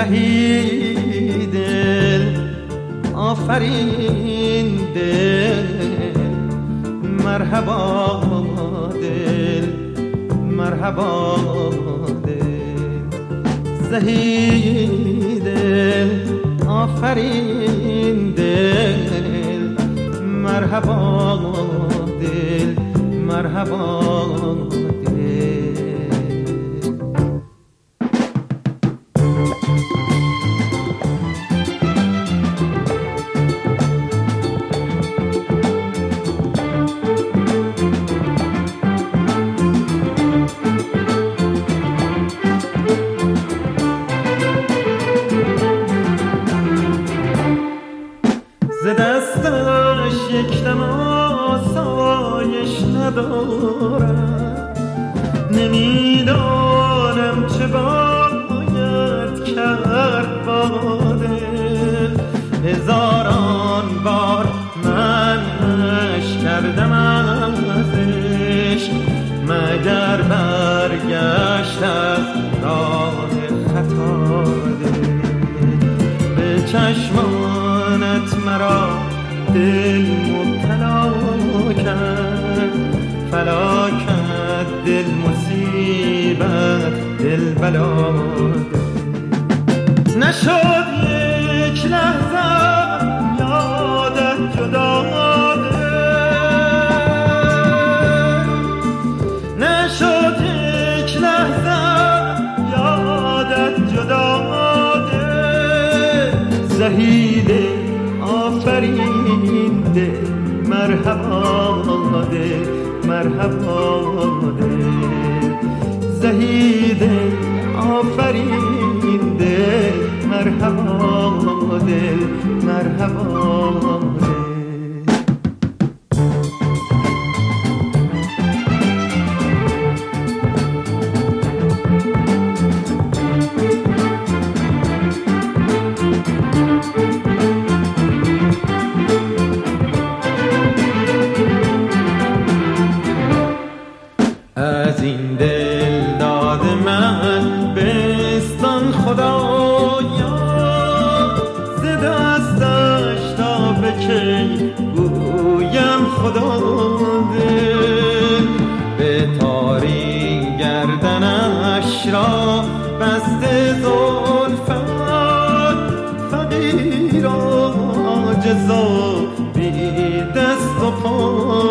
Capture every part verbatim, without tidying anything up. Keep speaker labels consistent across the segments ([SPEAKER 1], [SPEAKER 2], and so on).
[SPEAKER 1] زهی دل آفرین دل مرحبا دل مرحبا دل زهی دل آفرین دل مرحبا دل مرحبا ز دستش یک دم آسایش ندارم، نمیدانم چه باید کرد با دل. هزاران بار منش کردم ازش، مگر برگشت از راه خطا دل. به چشمانت مرا دل مبتلا کرد، فلاکت دل مصیبت دل بلا نشد یک لحظه یادت جدا نشد یک لحظه یادت جدا زهید آفرین دل مرحبا دل مرحبا دل زهید آفرین دل مرحبا دل مرحبا دل. از این دل داد من بستان خدایا، ز دستش تا به کی گویم خدا دل. به تاری گردنش را بسته زلفت، فقیر عاجز و بی دست و پا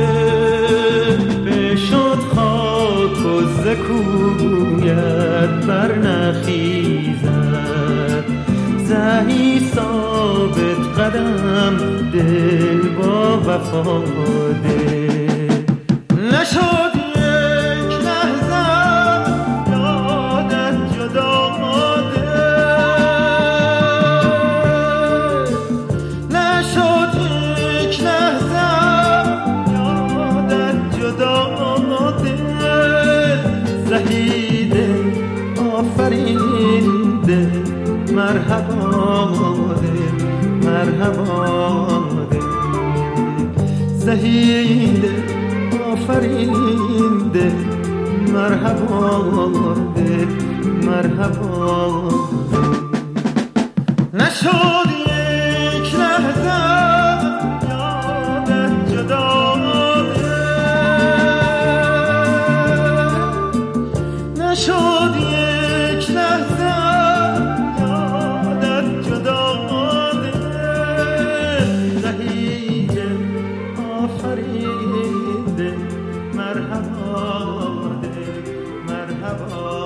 [SPEAKER 1] کویت بر نخیزد، زهی ثابت قدم دل با وفا دل. نشد یک لحظه یادت جدا دل، نشد یک لحظه یادت جدا دل. زهید آفرین دل مرحبا دل مرحبا دل زهید آفرین دل مرحبا دل مرحبا دل. نشد یک لحظه یادت جدا نشد یک لحظه یادت جدا دل. زهید آفرین دل مرحبا دل مرحبا